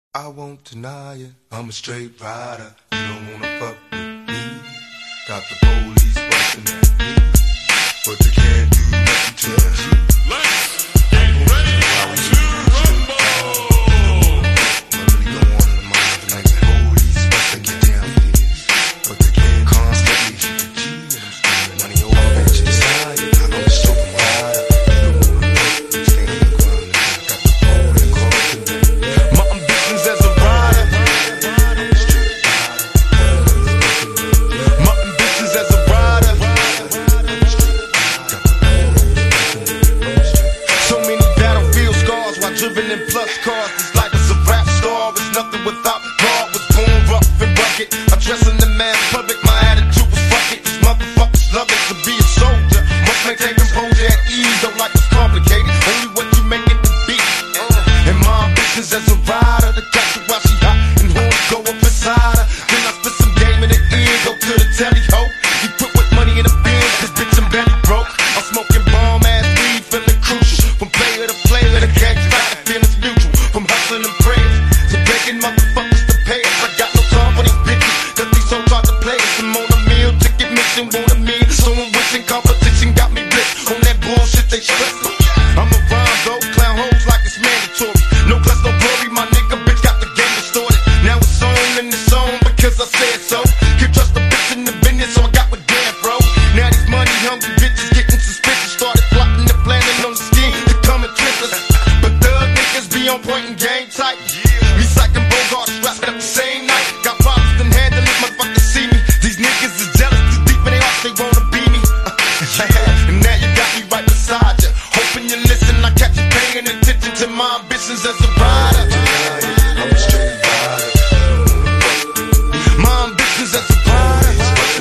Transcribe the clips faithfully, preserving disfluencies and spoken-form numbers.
I won't deny it, I'm a straight rider. You don't wanna fuck with me. Got the police bustin' at me, but they can't do nothing to me. Let's get ready to rumble! I really don't want in my life like the police bustin' get down with this, but they can't constantly hit the G and I'm spending money over bitches. I'm a straight rider. You don't wanna fuck with me, stand on the ground. Got the police bustin' at me. My ambitions as a rider. My ambitions as a rider. So many battlefield scars while driven in plus cars. This life is a rap star. It's nothing without God. Was born rough and rugged. I'm dressing the man public. My attitude was fuck it. These motherfuckers love it to be a soldier. Must maintain composure at ease. Don't like it's complicated. Only what you make it to be. And my ambitions as a rider. To catch her while she hot and horns go up inside her. Then I spit some game in the ear. Go to the telly ho. You put with money in the bin. Cause bitch I'm belly broke. I'm smoking bomb ass weed. Feeling crucial. From player to player. The game's back. Feelings mutual. From hustling and prayers to begging motherfuckers to pay us. I got no time for these bitches. Cause these hoes hard to play us. I'm on a meal. Ticket missing. Want a meal. Someone wishing competition got me blitzed. On that bullshit they stress. I'm a rhyme though. Clown hoes like it's mandatory. No class, no glory. My nigga bitch got the game distorted. Now it's on and it's on because I said so. Can't trust a bitch in the business, so I got with damn bro. Now these money hungry bitches getting suspicious. Started plotting and planning on the scheme to come and twist us. But thug niggas be on point and game tight. Me psyching Bogart strapped up the same night. Got problems and handle it, motherfuckers see me. These niggas is jealous, too deep in their hearts, they wanna be me. And now you got me right beside you. Hoping you listen, I catch you paying attention to my ambitions as a rider. I'm a straight rider. My ambitions as a rider.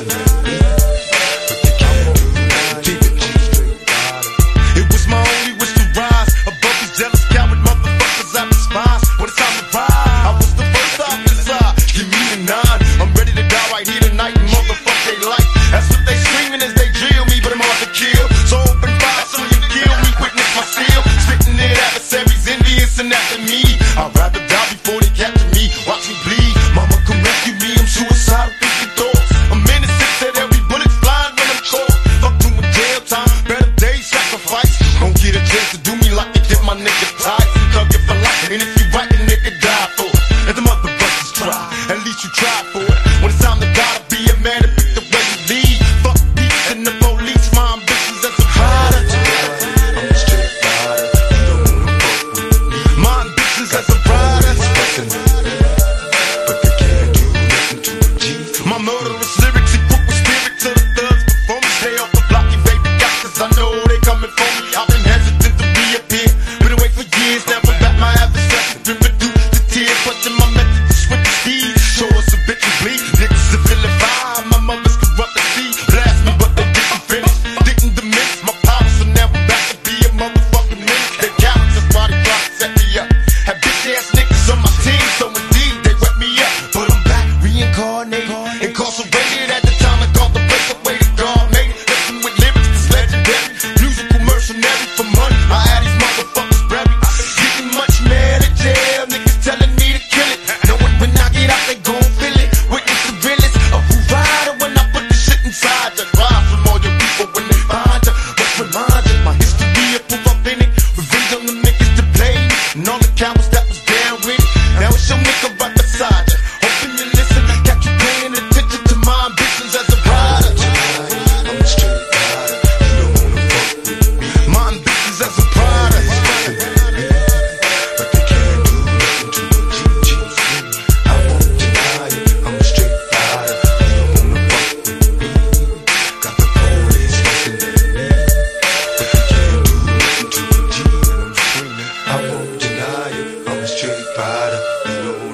It was my only wish to rise above these jealous coward motherfuckers I despise. When it's time to ride, I was the first off the side. Give me the nine. I'm ready to die right here tonight and motherfuck they life. That's what they screaming as they drill me, but I'm hard to kill. So open fire so you kill me, witness my steel. Spitting it adversaries, envious and after me. I'd rather die before they capture me. Watch me bleed. Mama come rescue me, I'm suicidal, thinking thoughts. I'm innocent, said every bullet's flying when I'm caught. Fuck doing jail time, better days, sacrifice. Don't get a chance to do me like you did my nigga tight. Thug it for life, and if you right, the nigga die for it. And the motherfuckers try, at least you try for it. When it's time to die to be a man and pick the way you lead. Fuck beats and the police, my ambitions as a rider. I'm a straight rider. You don't wanna fuck with me. My ambitions as a rider. But they can't do nothing to a G. My murderous lyrics equip with spirit to the thugs before me. Stay off the block, you baby got, cause I know they coming for me. I've been hesitant to reappear, been away for years, never back my adversary. Ripping through the tears, punching my messages with the speed. Show us a bitch and bleed, niggas are feeling fine. My mother's corrupt and see, blast me but they didn't finish. Didn't diminish my power, so now I'm back to be a motherfucking menace. They cowards, that's why they try to set me up. Have bitch ass niggas on my team, so indeed they wet me up. But I'm back, reincarnated, incarcerated at the time I called the breakaway to God made it. Listen with lyrics, it's legendary. Musical mercenary for money, I had these motherfuckers buried. Getting much mad at jail, niggas telling me to kill it. Knowing when I get out, they gon' feel it. Witness the realest of who rider when I put the shit inside you. Rise from all your people when they find you. Let's remind you, my history of proof authentic. Revenge on the niggas to play me, and all the cowards that was down with it. Now it's your nigga right beside you. Hoping you listen, got you paying attention to my ambitions as a rider. I'm a straight rider. You don't wanna fuck with me. My ambitions as a rider. But they can't do nothing to a G. I won't deny it. I'm a straight rider. You don't wanna fuck with me. Got the police bustin' at me, but they can't do nothing to a G. And I'm screaming. I won't deny it. I'm a straight rider. You don't